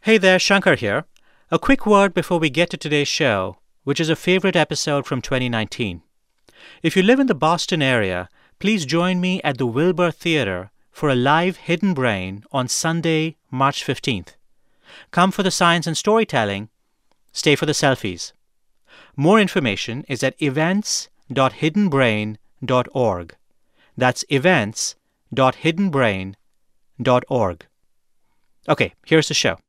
Hey there, Shankar here. A quick word before we get to today's show, which is a favorite episode from 2019. If you live in the Boston area, please join me at the Wilbur Theater for a live Hidden Brain on Sunday, March 15th. Come for the science and storytelling. Stay for the selfies. More information is at events.hiddenbrain.org. That's events.hiddenbrain.org. Okay, here's the show.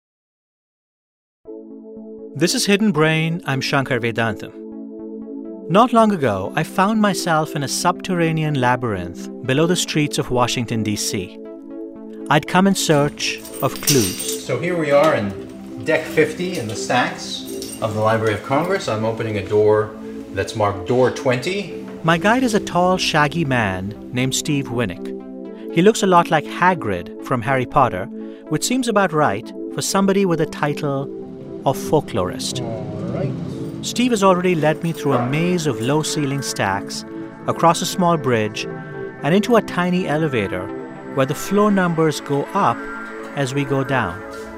This is Hidden Brain. I'm Shankar Vedantam. Not long ago, I found myself in a subterranean labyrinth below the streets of Washington, D.C. I'd come in search of clues. So here we are in Deck 50 in the stacks of the Library of Congress. I'm opening a door that's marked Door 20. My guide is a tall, shaggy man named Steve Winnick. He looks a lot like Hagrid from Harry Potter, which seems about right for somebody with a title of folklorist. All right. Steve has already led me through a maze of low-ceiling stacks, across a small bridge, and into a tiny elevator where the floor numbers go up as we go down.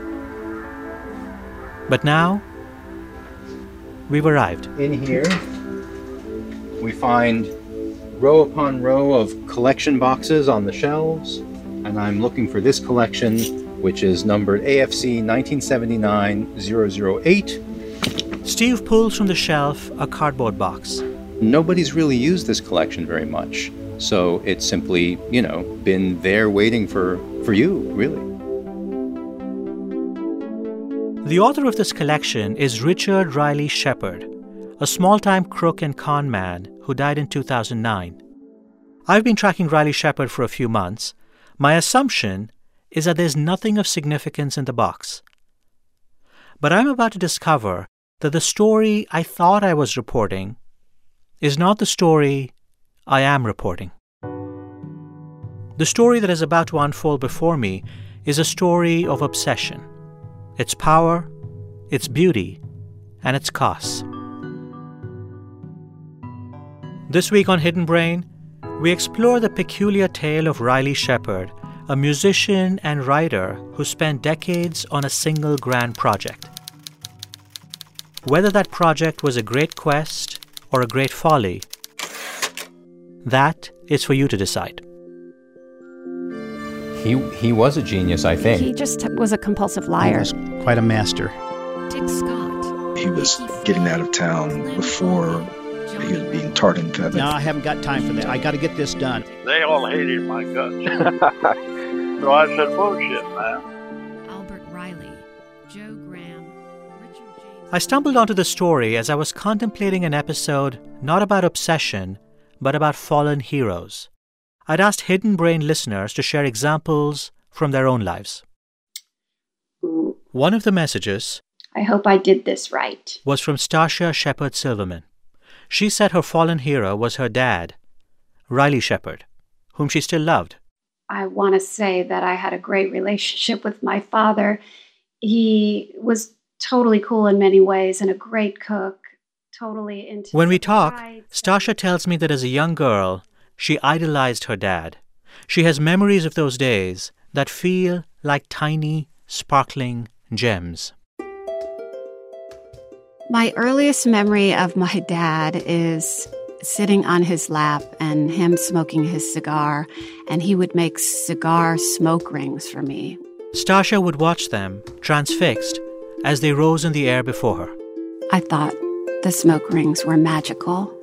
But now, we've arrived. In here, we find row upon row of collection boxes on the shelves, and I'm looking for this collection, which is numbered AFC 1979-008. Steve pulls from the shelf a cardboard box. Nobody's really used this collection very much, so it's simply, been there waiting for you, really. The author of this collection is Richard Riley Shepard, a small-time crook and con man who died in 2009. I've been tracking Riley Shepard for a few months. My assumption is that there's nothing of significance in the box. But I'm about to discover that the story I thought I was reporting is not the story I am reporting. The story that is about to unfold before me is a story of obsession, its power, its beauty, and its costs. This week on Hidden Brain, we explore the peculiar tale of Riley Shepard, a musician and writer who spent decades on a single grand project. Whether that project was a great quest or a great folly, that is for you to decide. He was a genius, I think. He just was a compulsive liar. He was quite a master. Dick Scott. He was getting out of town before he was being tarred and feathered. No, I haven't got time for that. I got to get this done. They all hated my guts. So I said, bullshit, man. Albert Riley, Joe Graham, Richard James. I stumbled onto the story as I was contemplating an episode not about obsession, but about fallen heroes. I'd asked Hidden Brain listeners to share examples from their own lives. One of the messages, I hope I did this right, was from Stacia Shepard Silverman. She said her fallen hero was her dad, Riley Shepard, whom she still loved. I want to say that I had a great relationship with my father. He was totally cool in many ways and a great cook, totally into... When we talk, Stacia tells me that as a young girl, she idolized her dad. She has memories of those days that feel like tiny, sparkling gems. My earliest memory of my dad is sitting on his lap and him smoking his cigar, and he would make cigar smoke rings for me. Stacia would watch them, transfixed, as they rose in the air before her. I thought the smoke rings were magical.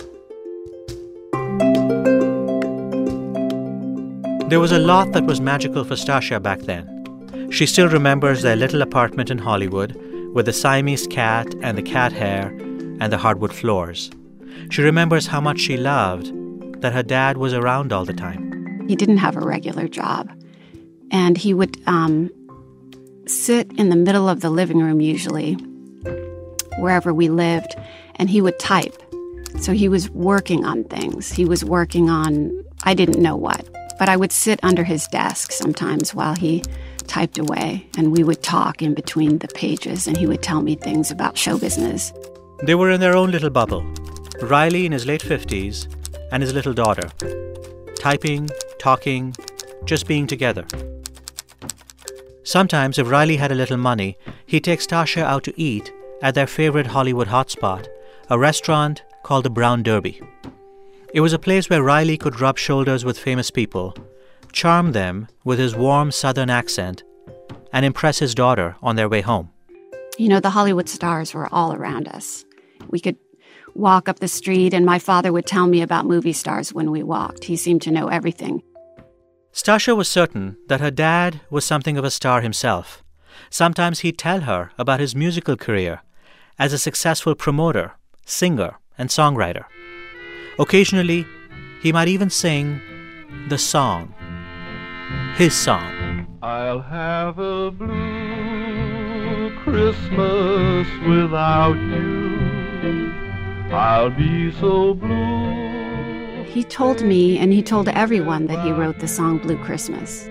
There was a lot that was magical for Stacia back then. She still remembers their little apartment in Hollywood with the Siamese cat and the cat hair and the hardwood floors. She remembers how much she loved that her dad was around all the time. He didn't have a regular job, and he would sit in the middle of the living room usually, wherever we lived, and he would type. So he was working on things. He was working on, I didn't know what, but I would sit under his desk sometimes while he typed away, and we would talk in between the pages, and he would tell me things about show business. They were in their own little bubble, Riley in his late 50s and his little daughter, typing, talking, just being together. Sometimes, if Riley had a little money, he'd take Stasha out to eat at their favorite Hollywood hotspot, a restaurant called the Brown Derby. It was a place where Riley could rub shoulders with famous people, charm them with his warm Southern accent, and impress his daughter on their way home. You know, the Hollywood stars were all around us. We could walk up the street, and my father would tell me about movie stars when we walked. He seemed to know everything. Stasha was certain that her dad was something of a star himself. Sometimes he'd tell her about his musical career as a successful promoter, singer, and songwriter. Occasionally, he might even sing the song, his song. I'll have a blue Christmas without you. I'll be so blue. He told me, and he told everyone, that he wrote the song Blue Christmas.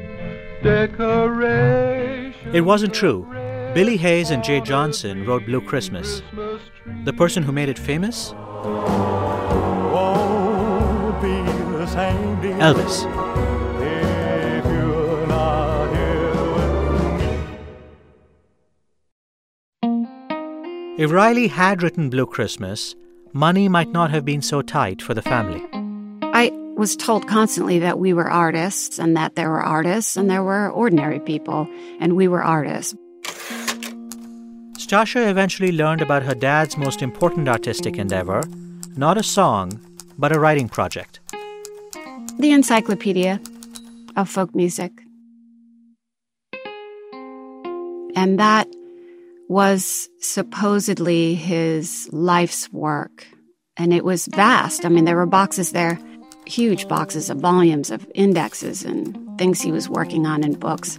It wasn't true. Billy Hayes and Jay Johnson wrote Blue Christmas. The person who made it famous? Elvis. If Riley had written Blue Christmas, money might not have been so tight for the family. I was told constantly that we were artists and that there were artists and there were ordinary people, and we were artists. Stasha eventually learned about her dad's most important artistic endeavor, not a song, but a writing project. The Encyclopedia of Folk Music. And that was supposedly his life's work. And it was vast. I mean, there were boxes there, huge boxes of volumes of indexes and things he was working on in books.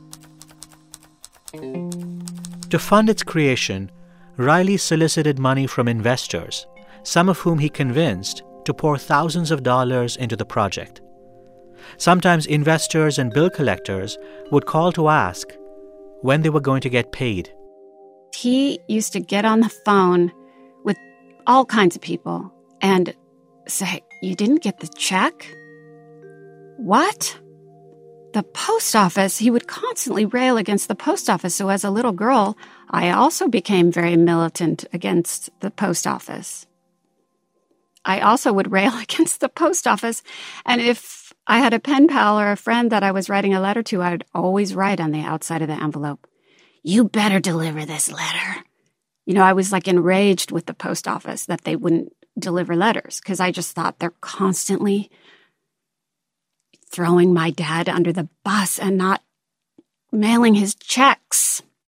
To fund its creation, Riley solicited money from investors, some of whom he convinced to pour thousands of dollars into the project. Sometimes investors and bill collectors would call to ask when they were going to get paid. He used to get on the phone with all kinds of people and say, "You didn't get the check? What? The post office?" He would constantly rail against the post office. So as a little girl, I also became very militant against the post office. I also would rail against the post office. And if I had a pen pal or a friend that I was writing a letter to, I would always write on the outside of the envelope, "You better deliver this letter." You know, I was like enraged with the post office that they wouldn't deliver letters because I just thought they're constantly throwing my dad under the bus and not mailing his checks.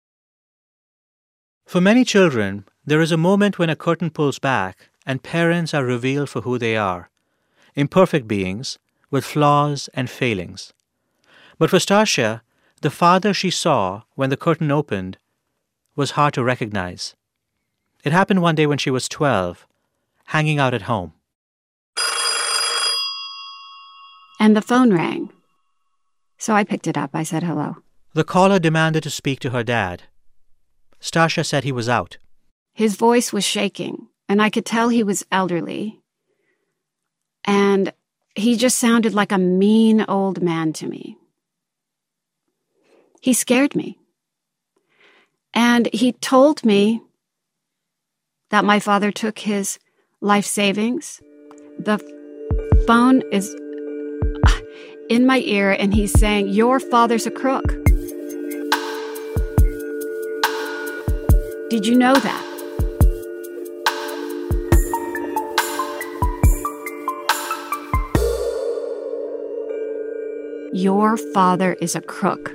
For many children, there is a moment when a curtain pulls back and parents are revealed for who they are, imperfect beings with flaws and failings. But for Stasha, the father she saw when the curtain opened was hard to recognize. It happened one day when she was 12, hanging out at home. And the phone rang. So I picked it up. I said hello. The caller demanded to speak to her dad. Stasha said he was out. His voice was shaking, and I could tell he was elderly. And he just sounded like a mean old man to me. He scared me. And he told me that my father took his life savings. The phone is in my ear, and he's saying, "Your father's a crook." Did you know that? Your father is a crook.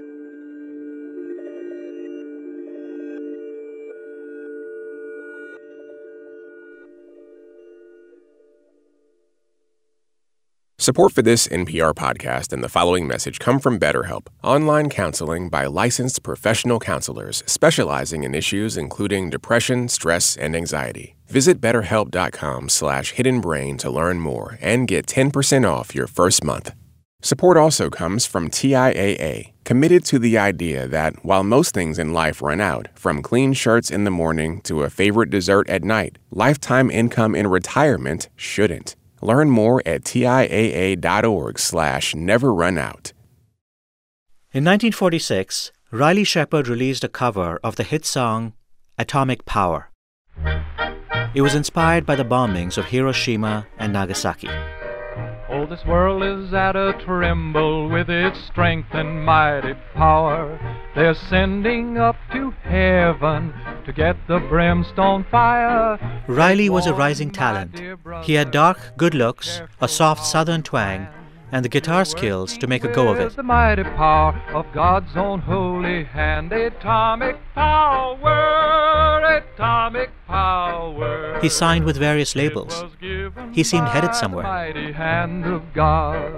Support for this NPR podcast and the following message come from BetterHelp, online counseling by licensed professional counselors specializing in issues including depression, stress, and anxiety. Visit BetterHelp.com/hiddenbrain to learn more and get 10% off your first month. Support also comes from TIAA, committed to the idea that while most things in life run out, from clean shirts in the morning to a favorite dessert at night, lifetime income in retirement shouldn't. Learn more at TIAA.org/neverrunout. In 1946, Riley Shepard released a cover of the hit song Atomic Power. It was inspired by the bombings of Hiroshima and Nagasaki. Oh, this world is at a tremble with its strength and mighty power. They're sending up to heaven to get the brimstone fire. Riley was a rising talent. He had dark, good looks, a soft southern twang, and the guitar skills to make a go of it. The mighty power of God's own holy hand. Atomic power, atomic power. He signed with various labels. He seemed headed somewhere. The mighty hand of God.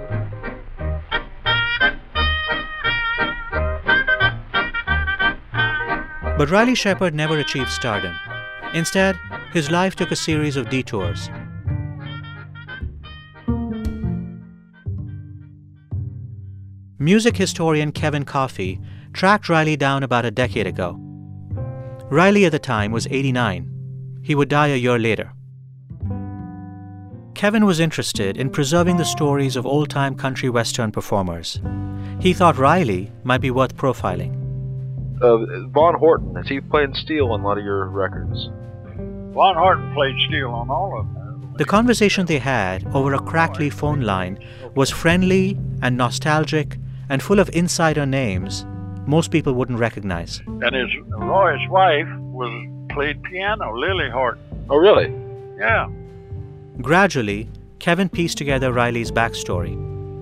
But Riley Shepard never achieved stardom. Instead, his life took a series of detours. Music historian Kevin Coffey tracked Riley down about a decade ago. Riley at the time was 89. He would die a year later. Kevin was interested in preserving the stories of old-time country western performers. He thought Riley might be worth profiling. Von Horton, has he played steel on a lot of your records? Von Horton played steel on all of them. The conversation they had over a crackly phone line was friendly and nostalgic and full of insider names most people wouldn't recognize. And Roy's wife played piano, Lily Horton. Oh, really? Yeah. Gradually, Kevin pieced together Riley's backstory.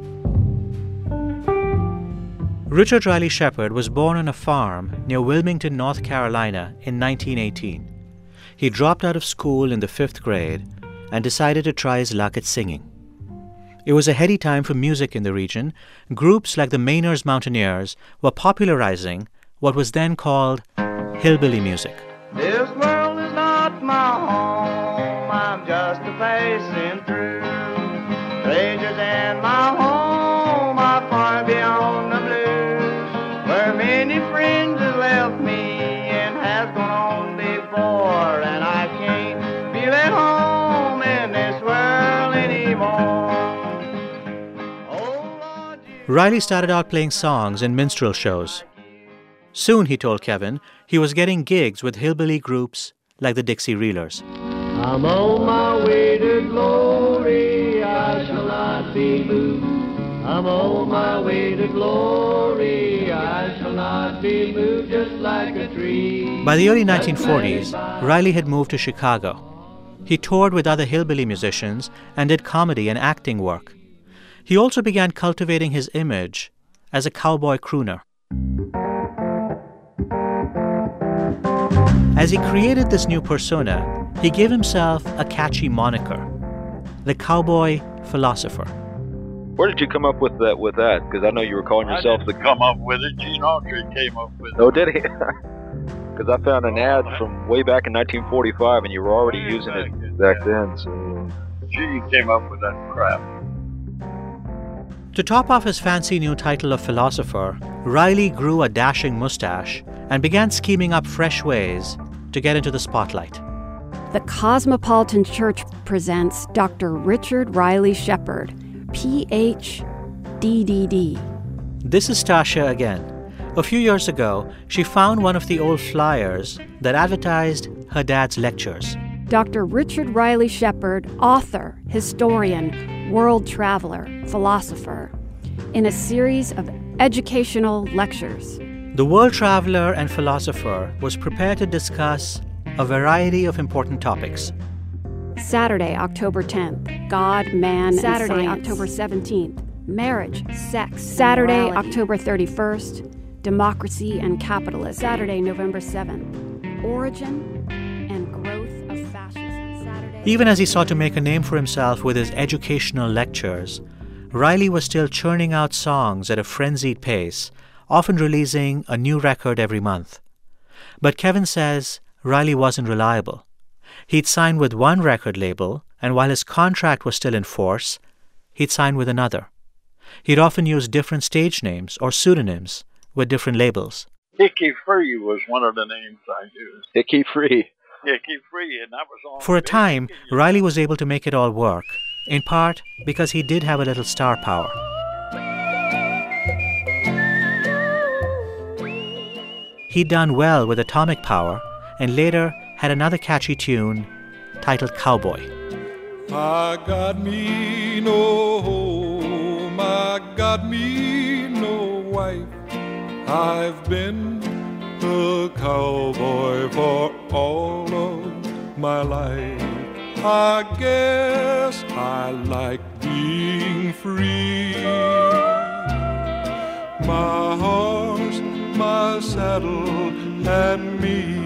Richard Riley Shepard was born on a farm near Wilmington, North Carolina in 1918. He dropped out of school in the 5th grade and decided to try his luck at singing. It was a heady time for music in the region. Groups like the Mainers Mountaineers were popularizing what was then called hillbilly music. This world is not my home, I'm just a passing through. Strangers in my home, I'm far beyond the blues, where many friends have left me and have gone on before, and I can't feel at home in this world anymore. Riley started out playing songs in minstrel shows. Soon, he told Kevin, he was getting gigs with hillbilly groups like the Dixie Reelers. I'm on my way to glory, I shall not be moved. I'm on my way to glory, I shall not be moved, just like a tree. By the early 1940s, Riley had moved to Chicago. He toured with other hillbilly musicians and did comedy and acting work. He also began cultivating his image as a cowboy crooner. As he created this new persona, he gave himself a catchy moniker, the Cowboy Philosopher. Where did you come up with that? Because I know you were calling yourself the... come up with it. Gene Autry came up with it. Oh, did he? Because I found an ad from way back in 1945, and you were already using it back then. So Gene came up with that crap. To top off his fancy new title of philosopher, Riley grew a dashing mustache and began scheming up fresh ways to get into the spotlight. The Cosmopolitan Church presents Dr. Richard Riley Shepard, Ph.D.D.D. This is Tasha again. A few years ago, she found one of the old flyers that advertised her dad's lectures. Dr. Richard Riley Shepard, author, historian, world traveler, philosopher, in a series of educational lectures. The world traveler and philosopher was prepared to discuss a variety of important topics. Saturday, October 10th, God, Man, Saturday, and Science. October 17th, marriage, sex, Saturday, morality. October 31st, democracy and capitalism. Saturday, November 7th, origin and growth of fascism. Saturday. Even as he sought to make a name for himself with his educational lectures, Riley was still churning out songs at a frenzied pace, often releasing a new record every month. But Kevin says Riley wasn't reliable. He'd signed with one record label, and while his contract was still in force, he'd signed with another. He'd often use different stage names or pseudonyms with different labels. Hickey Free was one of the names I used. Hickey Free. Hickey Free, and that was on. For a time, Riley was able to make it all work, in part because he did have a little star power. he'd done well with Atomic Power and later had another catchy tune titled Cowboy. I got me no home, I got me no wife. I've been a cowboy for all of my life. I guess I like being free. My horse, my saddle, and me.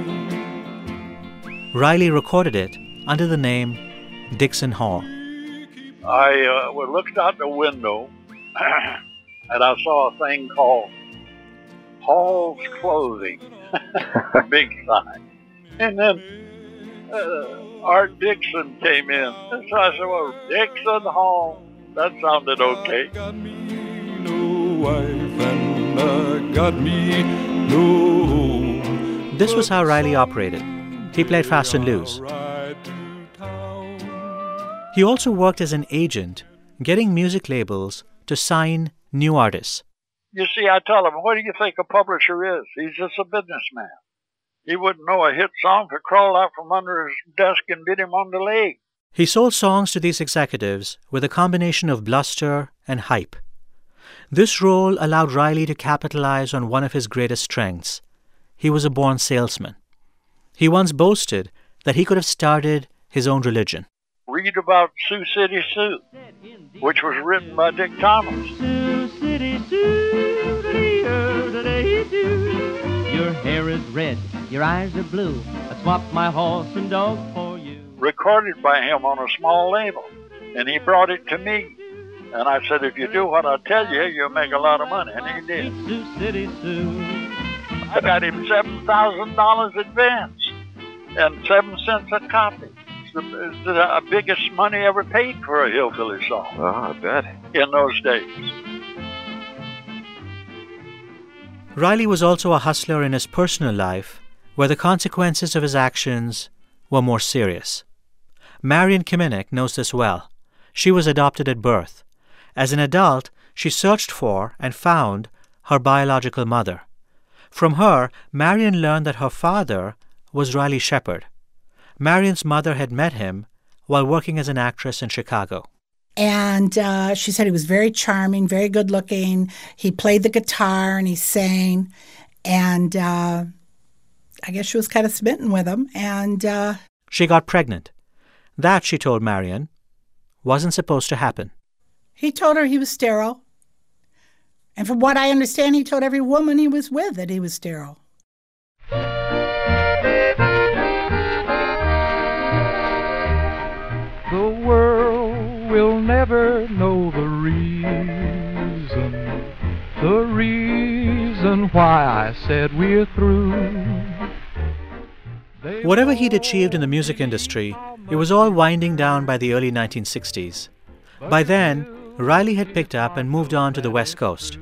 Riley recorded it under the name Dixon Hall. I looked out the window and I saw a thing called Hall's Clothing, big sign. And then Art Dixon came in. And so I said, well, Dixon Hall, that sounded okay. This was how Riley operated. He played fast and loose. He also worked as an agent, getting music labels to sign new artists. You see, I tell him, what do you think a publisher is? He's just a businessman. He wouldn't know a hit song if it crawled out from under his desk and bit him on the leg. He sold songs to these executives with a combination of bluster and hype. This role allowed Riley to capitalize on one of his greatest strengths. He was a born salesman. He once boasted that he could have started his own religion. Read about Sioux City Sue, which was written by Dick Thomas. Sioux City Sue, your hair is red, your eyes are blue. I swapped my horse and dog for you. Recorded by him on a small label, and he brought it to me. And I said, if you do what I tell you, you'll make a lot of money. And he did. Sioux City Sue. I got him $7,000 advance and 7 cents a copy. It's the biggest money ever paid for a hillbilly song. Oh, I bet. In those days. Riley was also a hustler in his personal life, where the consequences of his actions were more serious. Marion Kiminek knows this well. She was adopted at birth. As an adult, she searched for and found her biological mother. From her, Marion learned that her father was Riley Shepard. Marion's mother had met him while working as an actress in Chicago. And she said he was very charming, very good-looking. He played the guitar and he sang. And I guess she was kind of smitten with him. And she got pregnant. That, she told Marion, wasn't supposed to happen. He told her he was sterile. And from what I understand, he told every woman he was with that he was sterile. The world will never know the reason why I said we're through. Whatever he'd achieved in the music industry, it was all winding down by the early 1960s. By then, Riley had picked up and moved on to the West Coast.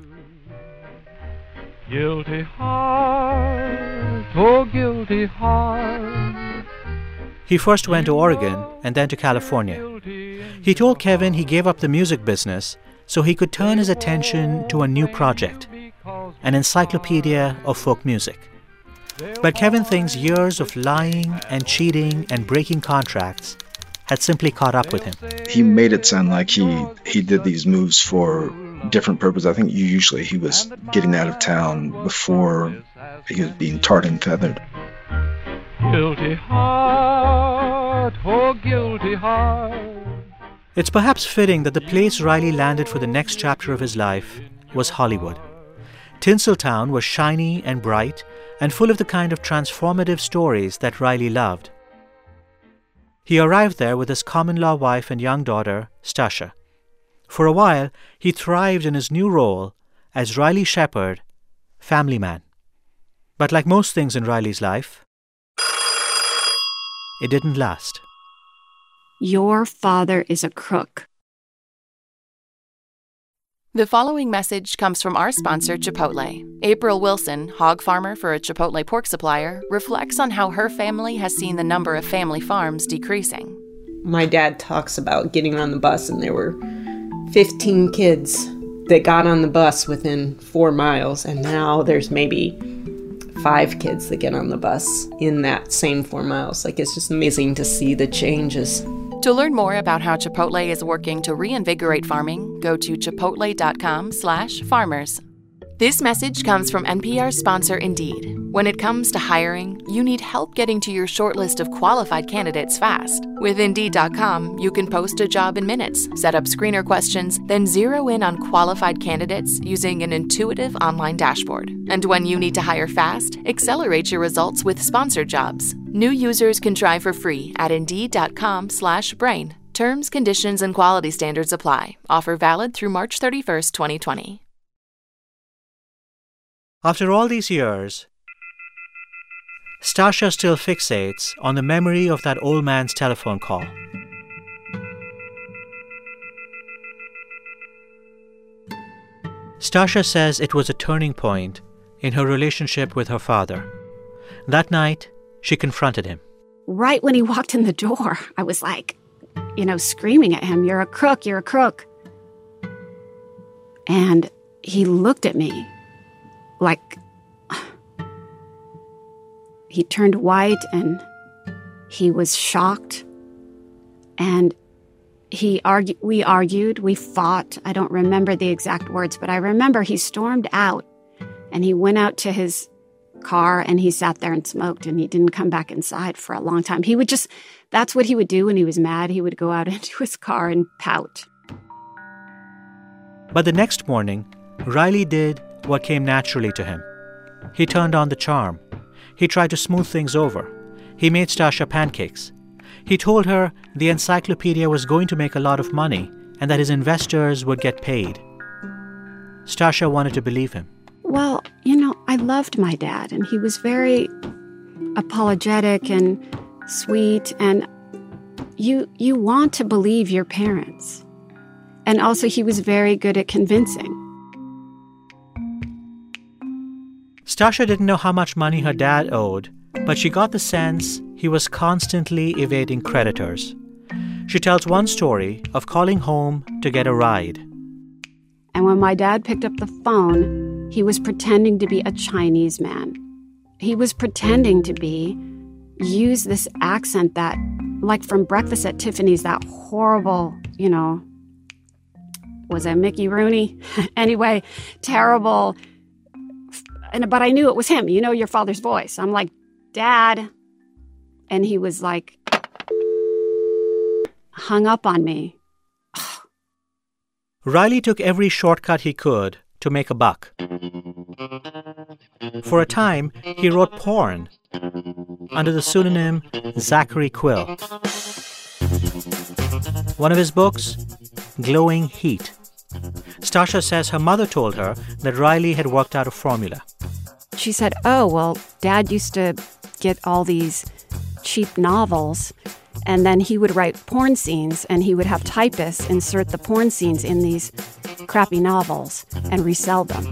Guilty heart, oh guilty heart. He first went to Oregon and then to California. He told Kevin he gave up the music business so he could turn his attention to a new project, an encyclopedia of folk music. But Kevin thinks years of lying and cheating and breaking contracts had simply caught up with him. He made it sound like he did these moves for different purposes. I think usually he was getting out of town before he was being tarred and feathered. Guilty heart, oh guilty heart. It's perhaps fitting that the place Riley landed for the next chapter of his life was Hollywood. Tinseltown was shiny and bright and full of the kind of transformative stories that Riley loved. He arrived there with his common-law wife and young daughter, Stasha. For a while, he thrived in his new role as Riley Shepard, family man. But like most things in Riley's life, it didn't last. Your father is a crook. The following message comes from our sponsor, Chipotle. April Wilson, hog farmer for a Chipotle pork supplier, reflects on how her family has seen the number of family farms decreasing. My dad talks about getting on the bus, and there were 15 kids that got on the bus within 4 miles, and now there's maybe 5 kids that get on the bus in that same 4 miles. Like, it's just amazing to see the changes. To learn more about how Chipotle is working to reinvigorate farming, go to chipotle.com/farmers. This message comes from NPR sponsor Indeed. When it comes to hiring, you need help getting to your short list of qualified candidates fast. With Indeed.com, you can post a job in minutes, set up screener questions, then zero in on qualified candidates using an intuitive online dashboard. And when you need to hire fast, accelerate your results with sponsored jobs. New users can try for free at Indeed.com/brain. Terms, conditions, and quality standards apply. Offer valid through March 31st, 2020. After all these years, Stasha still fixates on the memory of that old man's telephone call. Stasha says it was a turning point in her relationship with her father. That night, she confronted him. Right when he walked in the door, I was like, screaming at him, "You're a crook, you're a crook." And he looked at me like he turned white and he was shocked. And we argued, we fought. I don't remember the exact words, but I remember he stormed out and he went out to his car and he sat there and smoked, and he didn't come back inside for a long time. That's what he would do when he was mad. He would go out into his car and pout. But the next morning, Riley did what came naturally to him. He turned on the charm. He tried to smooth things over. He made Stasha pancakes. He told her the encyclopedia was going to make a lot of money and that his investors would get paid. Stasha wanted to believe him. Well, I loved my dad, and he was very apologetic and sweet, and you want to believe your parents. And also, he was very good at convincing. Stasha didn't know how much money her dad owed, but she got the sense he was constantly evading creditors. She tells one story of calling home to get a ride. And when my dad picked up the phone, he was pretending to be a Chinese man. He was pretending to use this accent that, like from Breakfast at Tiffany's, that horrible, was that Mickey Rooney? Anyway, terrible. But I knew it was him. Your father's voice. I'm like, "Dad." And he was like, hung up on me. Riley took every shortcut he could to make a buck. For a time, he wrote porn under the pseudonym Zachary Quill. One of his books, Glowing Heat. Stasha says her mother told her that Riley had worked out a formula. She said, "Oh, well, Dad used to get all these cheap novels, and then he would write porn scenes, and he would have typists insert the porn scenes in these crappy novels and resell them."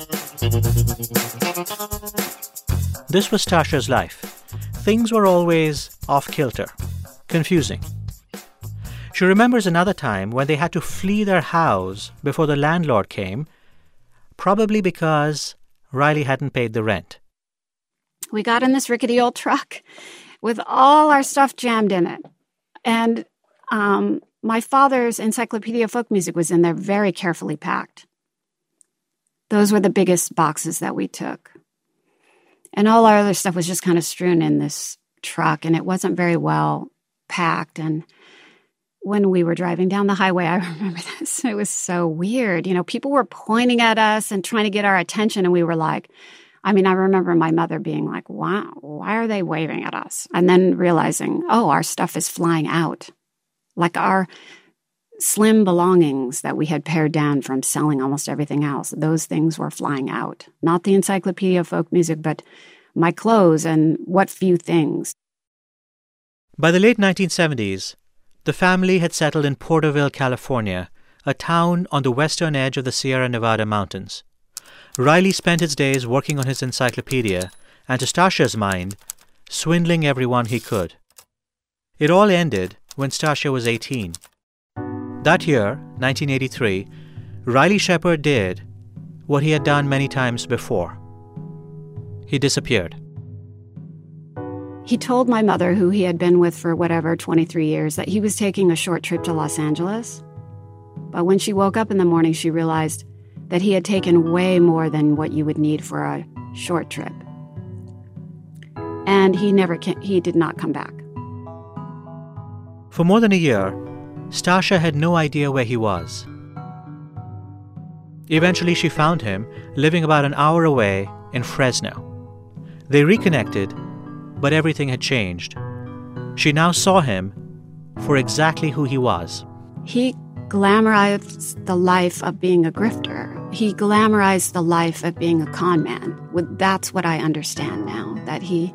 This was Stasha's life. Things were always off-kilter, confusing. She remembers another time when they had to flee their house before the landlord came, probably because Riley hadn't paid the rent. We got in this rickety old truck with all our stuff jammed in it. And my father's Encyclopedia of Folk Music was in there, very carefully packed. Those were the biggest boxes that we took. And all our other stuff was just kind of strewn in this truck, and it wasn't very well packed. And when we were driving down the highway, I remember this. It was so weird. People were pointing at us and trying to get our attention, and we were like, I remember my mother being like, "Wow, why are they waving at us?" And then realizing, our stuff is flying out. Like our slim belongings that we had pared down from selling almost everything else, those things were flying out. Not the Encyclopedia of Folk Music, but my clothes and what few things. By the late 1970s, the family had settled in Porterville, California, a town on the western edge of the Sierra Nevada mountains. Riley spent his days working on his encyclopedia and, to Stasha's mind, swindling everyone he could. It all ended when Stasha was 18. That year, 1983, Riley Shepard did what he had done many times before. he disappeared. He told my mother, who he had been with for 23 years, that he was taking a short trip to Los Angeles. But when she woke up in the morning, she realized that he had taken way more than what you would need for a short trip. And he did not come back. For more than a year, Stasha had no idea where he was. Eventually, she found him living about an hour away in Fresno. They reconnected, but everything had changed. She now saw him for exactly who he was. He glamorized the life of being a grifter. He glamorized the life of being a con man. That's what I understand now, that he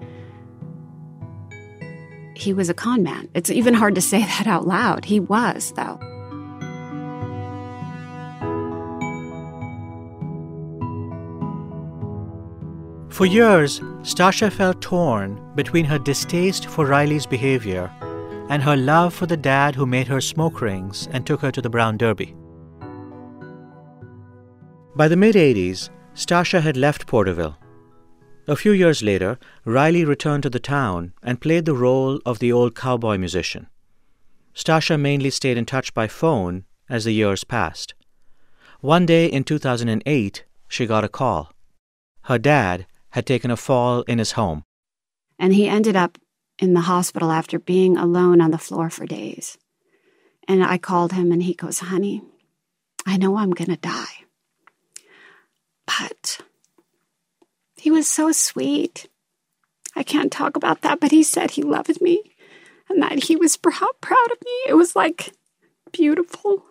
was a con man. It's even hard to say that out loud. He was, though. For years, Stasha felt torn between her distaste for Riley's behavior and her love for the dad who made her smoke rings and took her to the Brown Derby. By the mid-'80s, Stasha had left Porterville. A few years later, Riley returned to the town and played the role of the old cowboy musician. Stasha mainly stayed in touch by phone as the years passed. One day in 2008, she got a call. Her dad had taken a fall in his home. And he ended up in the hospital after being alone on the floor for days. And I called him and he goes, "Honey, I know I'm going to die. But he was so sweet. I can't talk about that, but he said he loved me and that he was proud of me." It was like beautiful.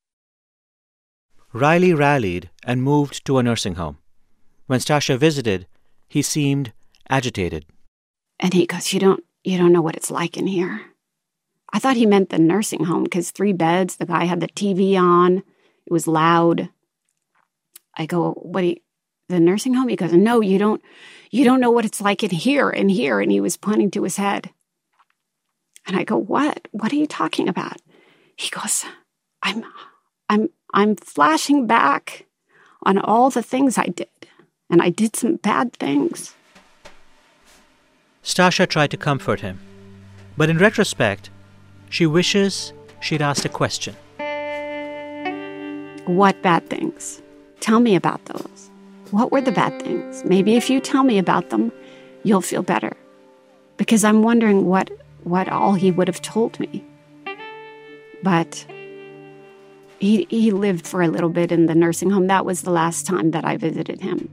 Riley rallied and moved to a nursing home. When Stasha visited, he seemed agitated. And he goes, you don't know what it's like in here." I thought he meant the nursing home because 3 beds, the guy had the TV on, it was loud. I go, the nursing home? He goes, "No, you don't know what it's like in here. And he was pointing to his head. And I go, What are you talking about?" He goes, I'm flashing back on all the things I did. And I did some bad things. Stasha tried to comfort him. But in retrospect, she wishes she'd asked a question. What bad things? Tell me about those. What were the bad things? Maybe if you tell me about them, you'll feel better. Because I'm wondering what all he would have told me. But he lived for a little bit in the nursing home. That was the last time that I visited him.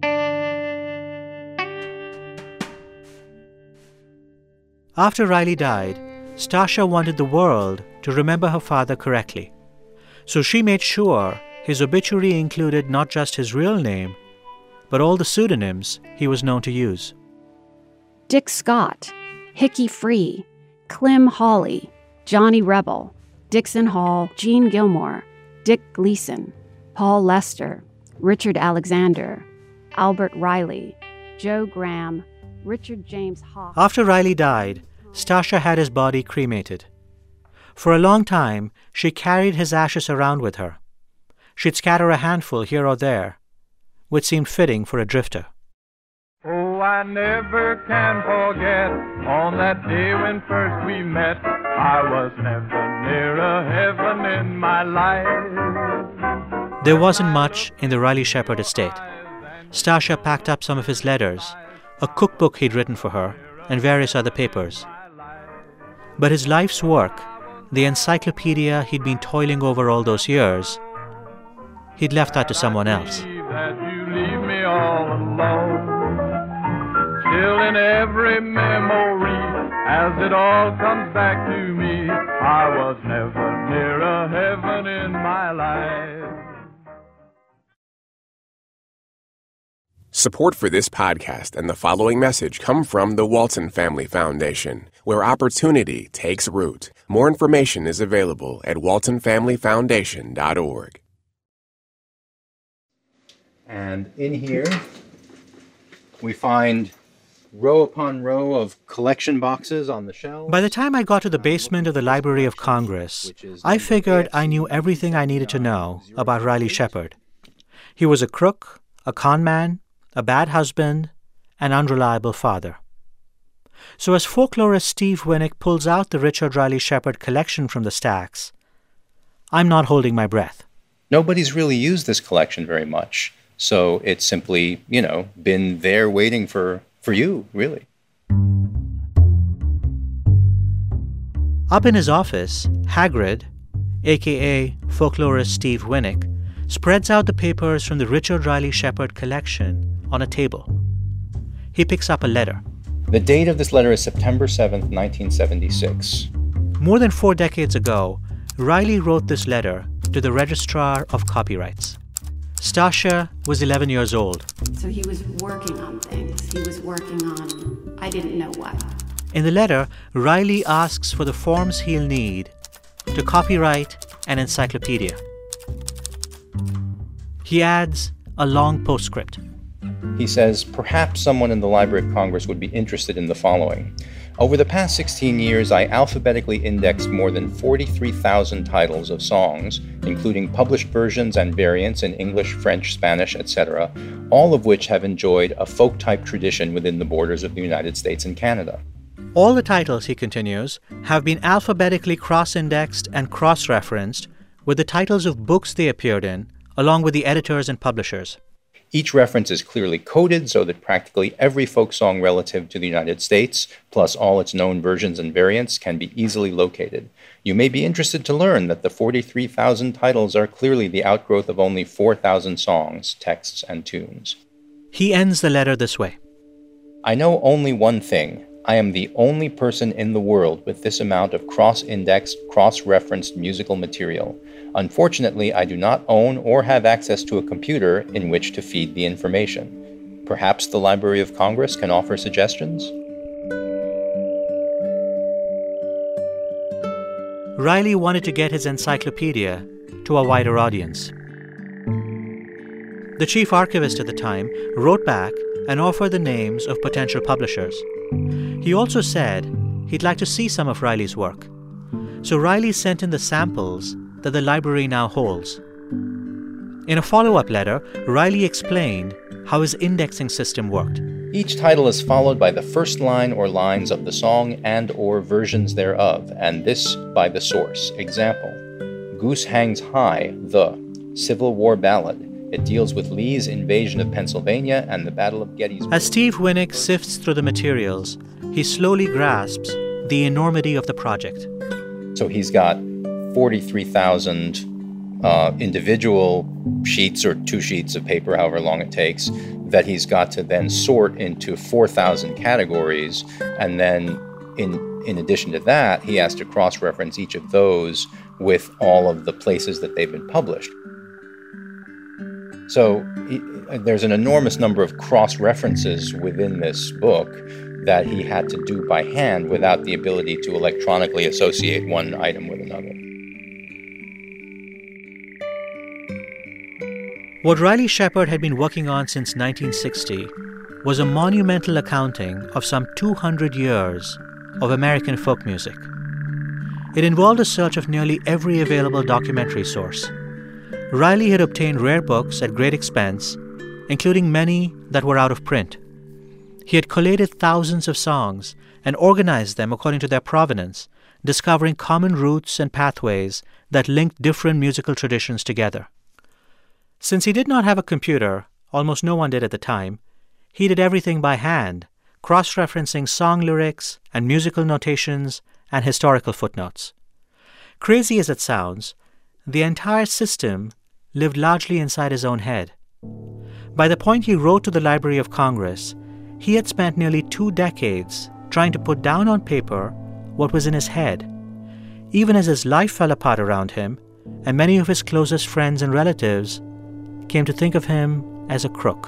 After Riley died, Stasha wanted the world to remember her father correctly. So she made sure his obituary included not just his real name, but all the pseudonyms he was known to use. Dick Scott, Hickey Free, Clem Hawley, Johnny Rebel, Dixon Hall, Gene Gilmore, Dick Gleason, Paul Lester, Richard Alexander, Albert Riley, Joe Graham, Richard James Hawk. After Riley died, Stasha had his body cremated. For a long time, she carried his ashes around with her. She'd scatter a handful here or there, which seemed fitting for a drifter. Oh, I never can forget on that day when first we met. I was never nearer heaven in my life. There wasn't much in the Riley Shepard estate. Stasha packed up some of his letters, a cookbook he'd written for her, and various other papers. But his life's work, the encyclopedia he'd been toiling over all those years, he'd left that to someone else. That you leave me all alone. Still in every memory, as it all comes back to me, I was never nearer heaven in my life. Support for this podcast and the following message come from the Walton Family Foundation, where opportunity takes root. More information is available at waltonfamilyfoundation.org. And in here, we find row upon row of collection boxes on the shelves. By the time I got to the basement of the Library of Congress, I figured I knew everything I needed to know about Riley Shepard. He was a crook, a con man, a bad husband, an unreliable father. So as folklorist Steve Winnick pulls out the Richard Riley Shepard collection from the stacks, I'm not holding my breath. Nobody's really used this collection very much. So it's simply, been there waiting for you, really. Up in his office, Hagrid, a.k.a. folklorist Steve Winnick, spreads out the papers from the Richard Riley Shepard collection on a table. He picks up a letter. The date of this letter is September 7th, 1976. More than 4 decades ago, Riley wrote this letter to the Registrar of Copyrights. Stasia was 11 years old. So he was working on things. He was working on, I didn't know what. In the letter, Riley asks for the forms he'll need to copyright an encyclopedia. He adds a long postscript. He says, perhaps someone in the Library of Congress would be interested in the following. Over the past 16 years, I alphabetically indexed more than 43,000 titles of songs, including published versions and variants in English, French, Spanish, etc., all of which have enjoyed a folk-type tradition within the borders of the United States and Canada. All the titles, he continues, have been alphabetically cross-indexed and cross-referenced with the titles of books they appeared in, along with the editors and publishers. Each reference is clearly coded so that practically every folk song relative to the United States, plus all its known versions and variants, can be easily located. You may be interested to learn that the 43,000 titles are clearly the outgrowth of only 4,000 songs, texts, and tunes. He ends the letter this way. I know only one thing. I am the only person in the world with this amount of cross-indexed, cross-referenced musical material. Unfortunately, I do not own or have access to a computer in which to feed the information. Perhaps the Library of Congress can offer suggestions? Riley wanted to get his encyclopedia to a wider audience. The chief archivist at the time wrote back and offered the names of potential publishers. He also said he'd like to see some of Riley's work. So Riley sent in the samples that the library now holds. In a follow-up letter, Riley explained how his indexing system worked. Each title is followed by the first line or lines of the song and or versions thereof, and this by the source. Example, Goose Hangs High, the Civil War Ballad. It deals with Lee's invasion of Pennsylvania and the Battle of Gettysburg. As Steve Winnick sifts through the materials, he slowly grasps the enormity of the project. So he's got 43,000 individual sheets or 2 sheets of paper, however long it takes, that he's got to then sort into 4,000 categories. And then in addition to that, he has to cross-reference each of those with all of the places that they've been published. So there's an enormous number of cross-references within this book that he had to do by hand without the ability to electronically associate one item with another. What Riley Shepard had been working on since 1960 was a monumental accounting of some 200 years of American folk music. It involved a search of nearly every available documentary source. Riley had obtained rare books at great expense, including many that were out of print. He had collated thousands of songs and organized them according to their provenance, discovering common roots and pathways that linked different musical traditions together. Since he did not have a computer, almost no one did at the time, he did everything by hand, cross-referencing song lyrics and musical notations and historical footnotes. Crazy as it sounds, the entire system lived largely inside his own head. By the point he wrote to the Library of Congress, he had spent nearly 2 decades trying to put down on paper what was in his head. Even as his life fell apart around him, and many of his closest friends and relatives came to think of him as a crook.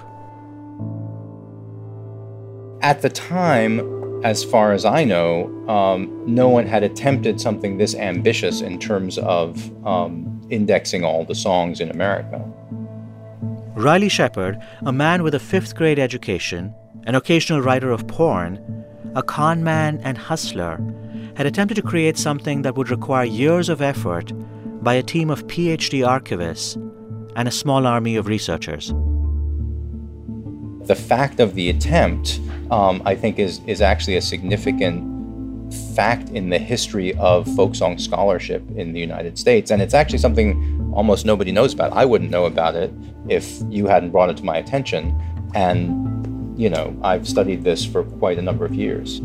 At the time, as far as I know, no one had attempted something this ambitious in terms of indexing all the songs in America. Riley Shepard, a man with a 5th grade education, an occasional writer of porn, a con man and hustler, had attempted to create something that would require years of effort by a team of PhD archivists and a small army of researchers. the fact of the attempt, I think, is actually a significant fact in the history of folk song scholarship in the United States. And it's actually something almost nobody knows about. I wouldn't know about it if you hadn't brought it to my attention. And, you know, I've studied this for quite a number of years.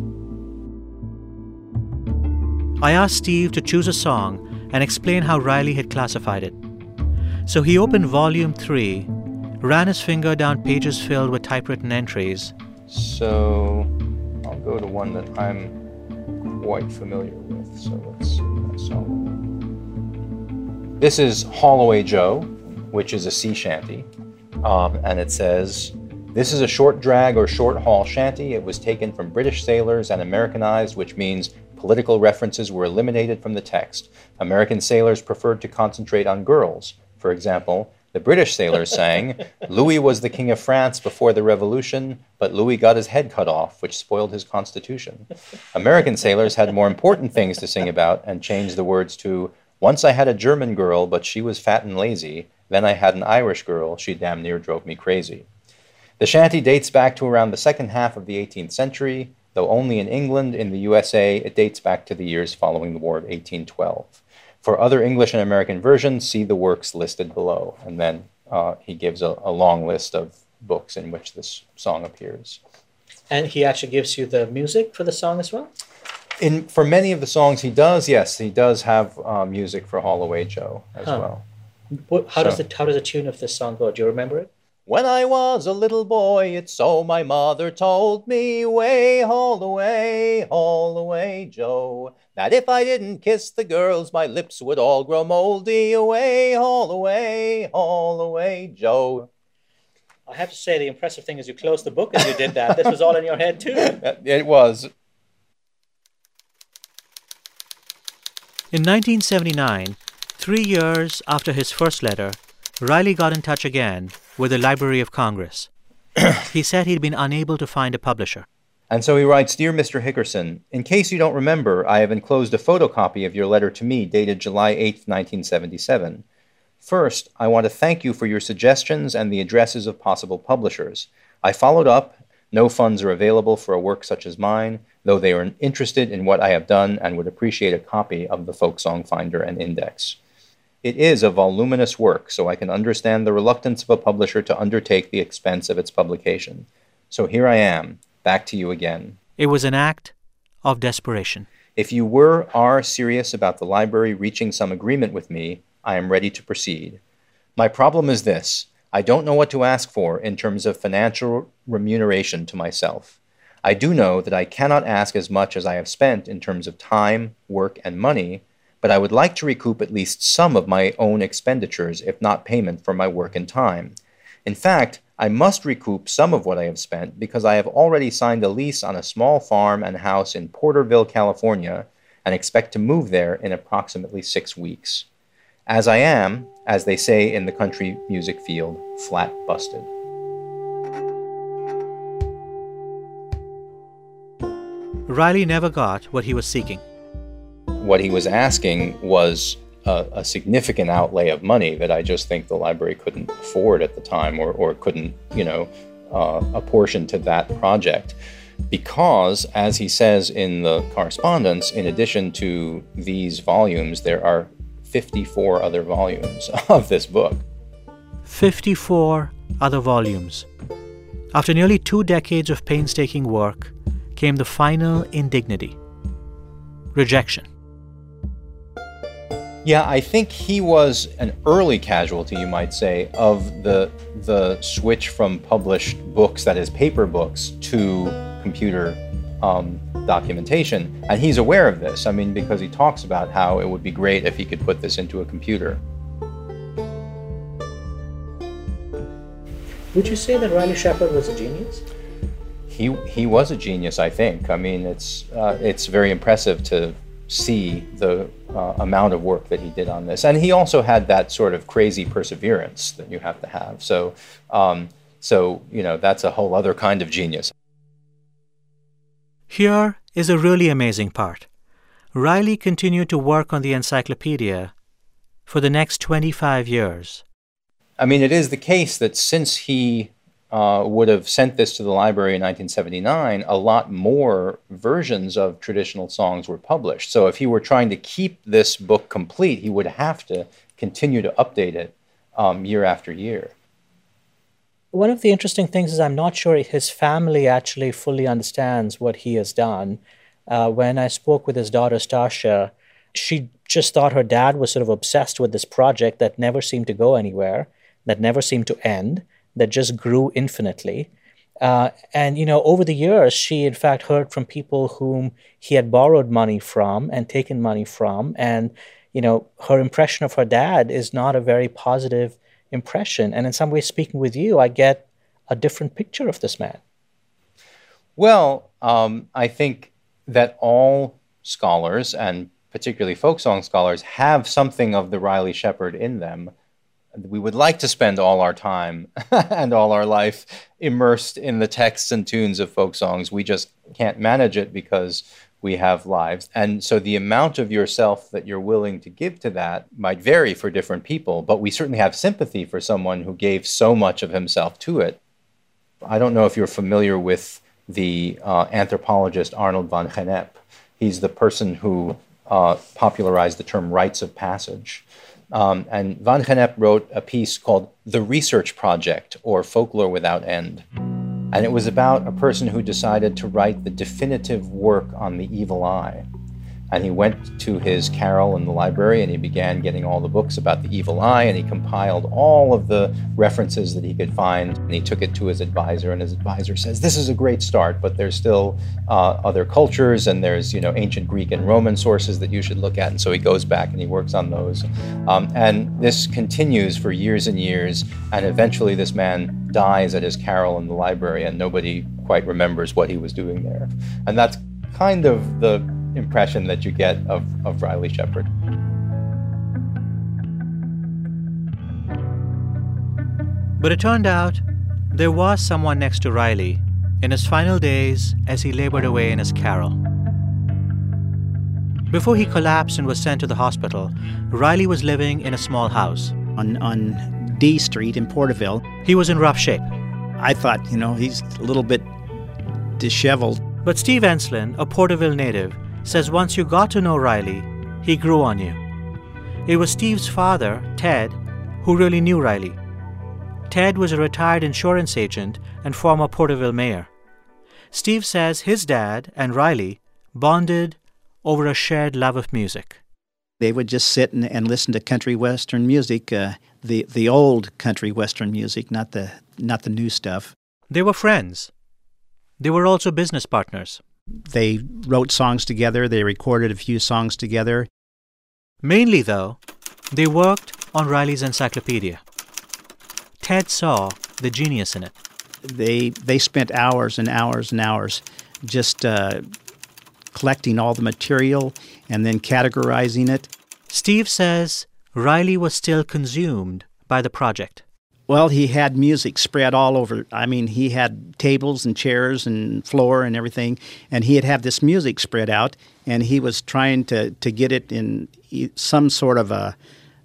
I asked Steve to choose a song and explain how Riley had classified it. So he opened Volume 3, ran his finger down pages filled with typewritten entries. So I'll go to one that I'm quite familiar with. So let's see that song. This is Haul Away Joe, which is a sea shanty. And it says, "This is a short drag or short haul shanty. It was taken from British sailors and Americanized, which means political references were eliminated from the text. American sailors preferred to concentrate on girls. For example, the British sailors sang, 'Louis was the King of France before the Revolution, but Louis got his head cut off, which spoiled his constitution.' American sailors had more important things to sing about and changed the words to, 'Once I had a German girl, but she was fat and lazy. Then I had an Irish girl. She damn near drove me crazy.' The shanty dates back to around the second half of the 18th century, though only in England. In the USA, it dates back to the years following the War of 1812. For other English and American versions, see the works listed below." And then he gives a long list of books in which this song appears. And he actually gives you the music for the song as well? For many of the songs he does, yes, he does have music for Haul Away Joe as well. How does the tune of this song go? Do you remember it? "When I was a little boy, it's so my mother told me, haul away, Joe, that if I didn't kiss the girls, my lips would all grow moldy. Haul away, Joe." I have to say, the impressive thing is you closed the book as you did that. This was all in your head, too. It was. In 1979, 3 years after his first letter, Riley got in touch again with the Library of Congress. He said he'd been unable to find a publisher. And so he writes, "Dear Mr. Hickerson, in case you don't remember, I have enclosed a photocopy of your letter to me dated July 8, 1977. First, I want to thank you for your suggestions and the addresses of possible publishers. I followed up. No funds are available for a work such as mine, though they are interested in what I have done and would appreciate a copy of the Folk Song Finder and Index. It is a voluminous work, so I can understand the reluctance of a publisher to undertake the expense of its publication. So here I am, back to you again." It was an act of desperation. "If you are serious about the library reaching some agreement with me, I am ready to proceed. My problem is this. I don't know what to ask for in terms of financial remuneration to myself. I do know that I cannot ask as much as I have spent in terms of time, work, and money, but I would like to recoup at least some of my own expenditures, if not payment for my work and time. In fact, I must recoup some of what I have spent because I have already signed a lease on a small farm and house in Porterville, California, and expect to move there in approximately 6 weeks. As I am, as they say in the country music field, flat busted." Riley never got what he was seeking. What he was asking was a significant outlay of money that I just think the library couldn't afford at the time or couldn't, apportion to that project. Because, as he says in the correspondence, in addition to these volumes, there are 54 other volumes of this book. 54 other volumes. After nearly 2 decades of painstaking work came the final indignity: rejection. Yeah, I think he was an early casualty, you might say, of the switch from published books, that is paper books, to computer documentation. And he's aware of this, because he talks about how it would be great if he could put this into a computer. Would you say that Riley Shepard was a genius? He was a genius, I think. It's very impressive to see the amount of work that he did on this. And he also had that sort of crazy perseverance that you have to have. So that's a whole other kind of genius. Here is a really amazing part. Riley continued to work on the encyclopedia for the next 25 years. It is the case that since he would have sent this to the library in 1979, a lot more versions of traditional songs were published. So if he were trying to keep this book complete, he would have to continue to update it year after year. One of the interesting things is I'm not sure his family actually fully understands what he has done. When I spoke with his daughter, Stasha, she just thought her dad was sort of obsessed with this project that never seemed to go anywhere, that never seemed to end, that just grew infinitely. And, over the years, she, in fact, heard from people whom he had borrowed money from and taken money from. And, her impression of her dad is not a very positive impression. And in some ways, speaking with you, I get a different picture of this man. Well, I think that all scholars, and particularly folk song scholars, have something of the Riley Shepard in them. We would like to spend all our time and all our life immersed in the texts and tunes of folk songs. We just can't manage it because we have lives. And so the amount of yourself that you're willing to give to that might vary for different people, but we certainly have sympathy for someone who gave so much of himself to it. I don't know if you're familiar with the anthropologist Arnold van Gennep. He's the person who popularized the term rites of passage. And van Gennep wrote a piece called The Research Project, or Folklore Without End. And it was about a person who decided to write the definitive work on the evil eye. And he went to his carrel in the library and he began getting all the books about the evil eye, and he compiled all of the references that he could find, and he took it to his advisor, and his advisor says, this is a great start, but there's still other cultures, and there's ancient Greek and Roman sources that you should look at. And so he goes back and he works on those. And this continues for years and years, and eventually this man dies at his carrel in the library, and nobody quite remembers what he was doing there. And that's kind of the impression that you get of Riley Shepard. But it turned out there was someone next to Riley in his final days as he labored away in his carrel. Before he collapsed and was sent to the hospital, Riley was living in a small house. On D Street in Porterville. He was in rough shape. I thought, he's a little bit disheveled. But Steve Enslin, a Porterville native, says once you got to know Riley, he grew on you. It was Steve's father, Ted, who really knew Riley. Ted was a retired insurance agent and former Porterville mayor. Steve says his dad and Riley bonded over a shared love of music. They would just sit and listen to country western music, the old country western music, not the new stuff. They were friends. They were also business partners. They wrote songs together. They recorded a few songs together. Mainly, though, they worked on Riley's encyclopedia. Ted saw the genius in it. They spent hours and hours and hours just collecting all the material and then categorizing it. Steve says Riley was still consumed by the project. Well, he had music spread all over. I mean, he had tables and chairs and floor and everything, and he'd have this music spread out, and he was trying to get it in some sort of a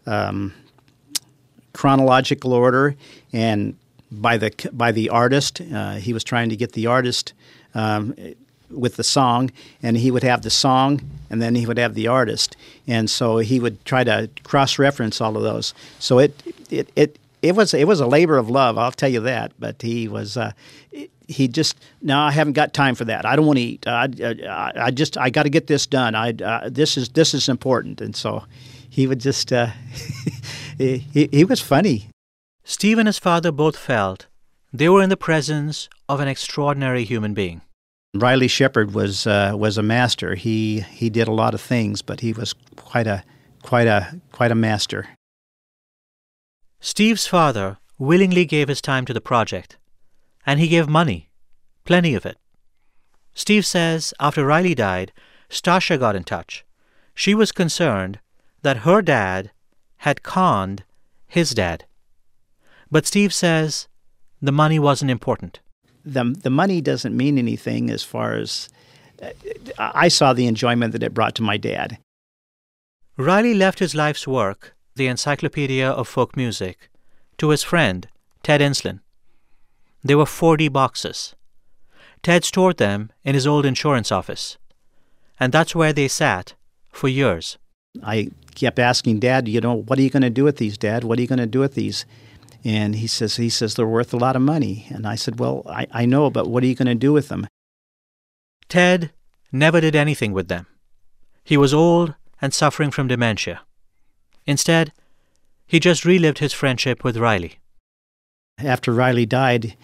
chronological order, and by the artist. He was trying to get the artist with the song, and he would have the song, and then he would have the artist, and so he would try to cross-reference all of those. So it was a labor of love, I'll tell you that. But he just, no, I haven't got time for that. I don't want to eat. I got to get this done. This is important. And so he would just, he was funny. Steve and his father both felt they were in the presence of an extraordinary human being. Riley Shepard was a master. He did a lot of things, but he was quite a master. Steve's father willingly gave his time to the project, and he gave money, plenty of it. Steve says after Riley died, Stasha got in touch. She was concerned that her dad had conned his dad. But Steve says the money wasn't important. The money doesn't mean anything as far as I saw the enjoyment that it brought to my dad. Riley left his life's work, the Encyclopedia of Folk Music, to his friend, Ted Enslin. There were 40 boxes. Ted stored them in his old insurance office. And that's where they sat for years. I kept asking Dad, what are you going to do with these, Dad? What are you going to do with these? And he says they're worth a lot of money. And I said, well, I know, but what are you going to do with them? Ted never did anything with them. He was old and suffering from dementia. Instead, he just relived his friendship with Riley. After Riley died,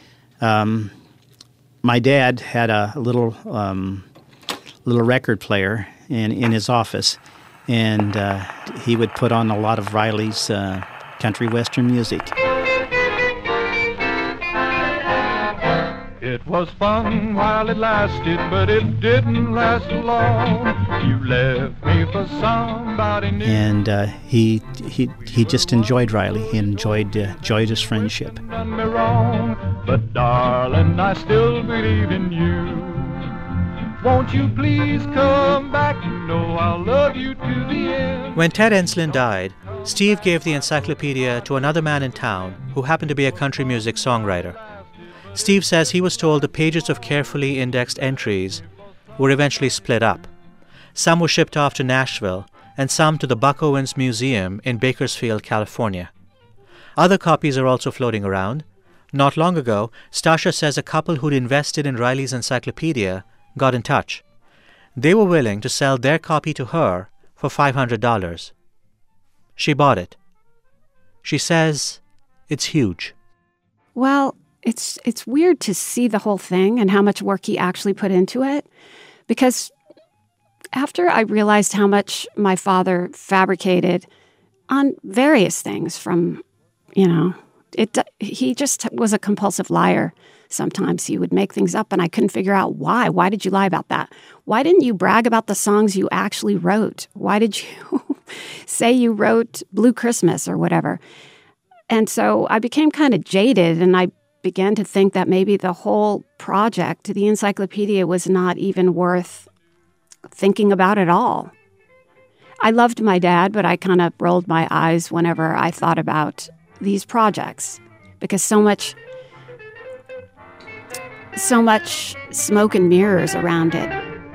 my dad had a little record player in his office, and he would put on a lot of Riley's country western music. It was fun while it lasted, but it didn't last long. You left me for somebody new. And he just enjoyed Riley. He enjoyed his friendship. Done me wrong, but darling, I still believe in you. Won't you please come back? You know I'll love you to the end. When Ted Ensslin died, Steve gave the encyclopedia to another man in town who happened to be a country music songwriter. Steve says he was told the pages of carefully indexed entries were eventually split up. Some were shipped off to Nashville and some to the Buck Owens Museum in Bakersfield, California. Other copies are also floating around. Not long ago, Stasha says a couple who'd invested in Riley's encyclopedia got in touch. They were willing to sell their copy to her for $500. She bought it. She says it's huge. Well, it's weird to see the whole thing and how much work he actually put into it, because after I realized how much my father fabricated on various things from, he just was a compulsive liar. Sometimes he would make things up and I couldn't figure out why. Why did you lie about that? Why didn't you brag about the songs you actually wrote? Why did you say you wrote Blue Christmas or whatever? And so I became kind of jaded, and I began to think that maybe the whole project, the encyclopedia, was not even worth thinking about at all. I loved my dad, but I kind of rolled my eyes whenever I thought about these projects, because so much smoke and mirrors around it.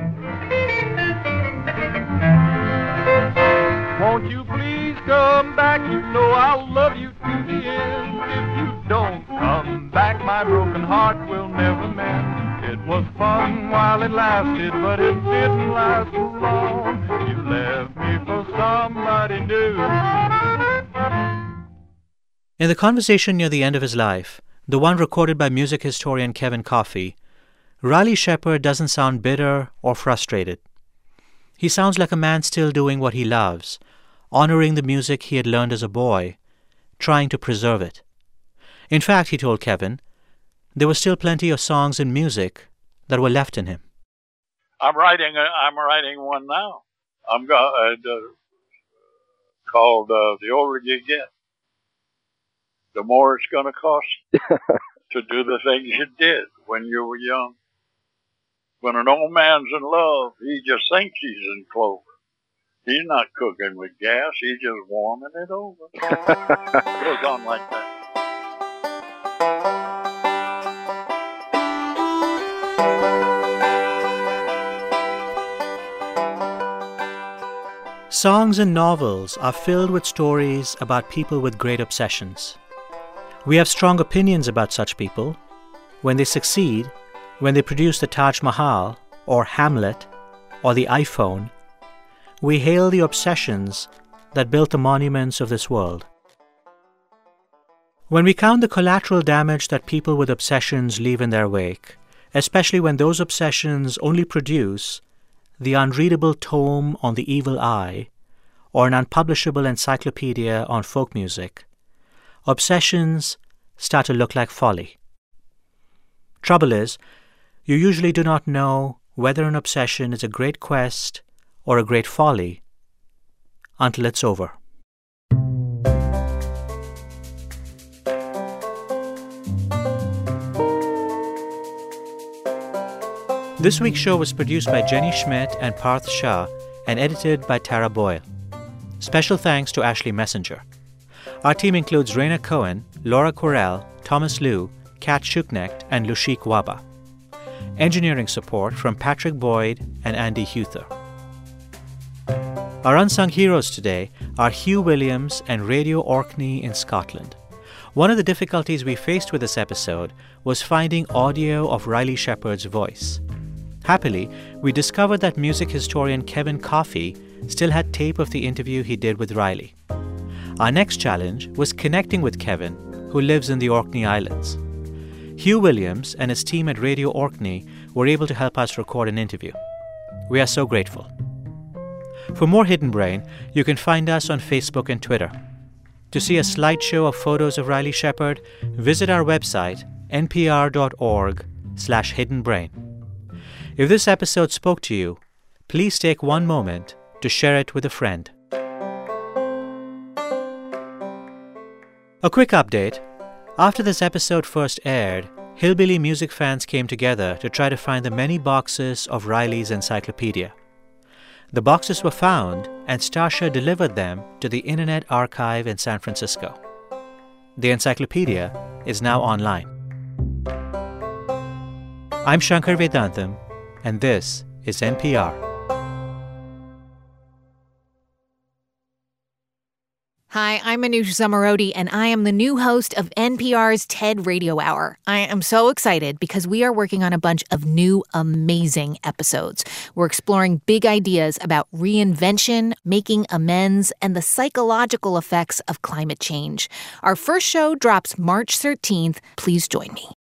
Won't you please come back? You know I'll love you to the end. If you don't come back, my broken heart will never mend. It was fun while it lasted, but it didn't last too long. You left me for somebody new. In the conversation near the end of his life, the one recorded by music historian Kevin Coffey, Riley Shepard doesn't sound bitter or frustrated. He sounds like a man still doing what he loves, honoring the music he had learned as a boy, trying to preserve it. In fact, he told Kevin, there were still plenty of songs and music that were left in him. I'm writing one now. I'm called "The Older You Get, the More It's Going to Cost to Do the Things You Did When You Were Young. When an old man's in love, he just thinks he's in clover. He's not cooking with gas, he's just warming it over. Goes on like that. Songs and novels are filled with stories about people with great obsessions. We have strong opinions about such people. When they succeed, when they produce the Taj Mahal, or Hamlet, or the iPhone, we hail the obsessions that built the monuments of this world. When we count the collateral damage that people with obsessions leave in their wake, especially when those obsessions only produce the unreadable tome on the evil eye or an unpublishable encyclopedia on folk music, obsessions start to look like folly. Trouble is, you usually do not know whether an obsession is a great quest or a great folly until it's over. This week's show was produced by Jenny Schmidt and Parth Shah and edited by Tara Boyle. Special thanks to Ashley Messenger. Our team includes Raina Cohen, Laura Correll, Thomas Liu, Kat Schuknecht and Lushik Waba. Engineering support from Patrick Boyd and Andy Huther. Our unsung heroes today are Hugh Williams and Radio Orkney in Scotland. One of the difficulties we faced with this episode was finding audio of Riley Shepard's voice. Happily, we discovered that music historian Kevin Coffey still had tape of the interview he did with Riley. Our next challenge was connecting with Kevin, who lives in the Orkney Islands. Hugh Williams and his team at Radio Orkney were able to help us record an interview. We are so grateful. For more Hidden Brain, you can find us on Facebook and Twitter. To see a slideshow of photos of Riley Shepard, visit our website, npr.org/hiddenbrain. If this episode spoke to you, please take one moment to share it with a friend. A quick update. After this episode first aired, Hillbilly music fans came together to try to find the many boxes of Riley's encyclopedia. The boxes were found, and Stasha delivered them to the Internet Archive in San Francisco. The encyclopedia is now online. I'm Shankar Vedantam, and this is NPR. Hi, I'm Manoush Zomorodi, and I am the new host of NPR's TED Radio Hour. I am so excited because we are working on a bunch of new, amazing episodes. We're exploring big ideas about reinvention, making amends, and the psychological effects of climate change. Our first show drops March 13th. Please join me.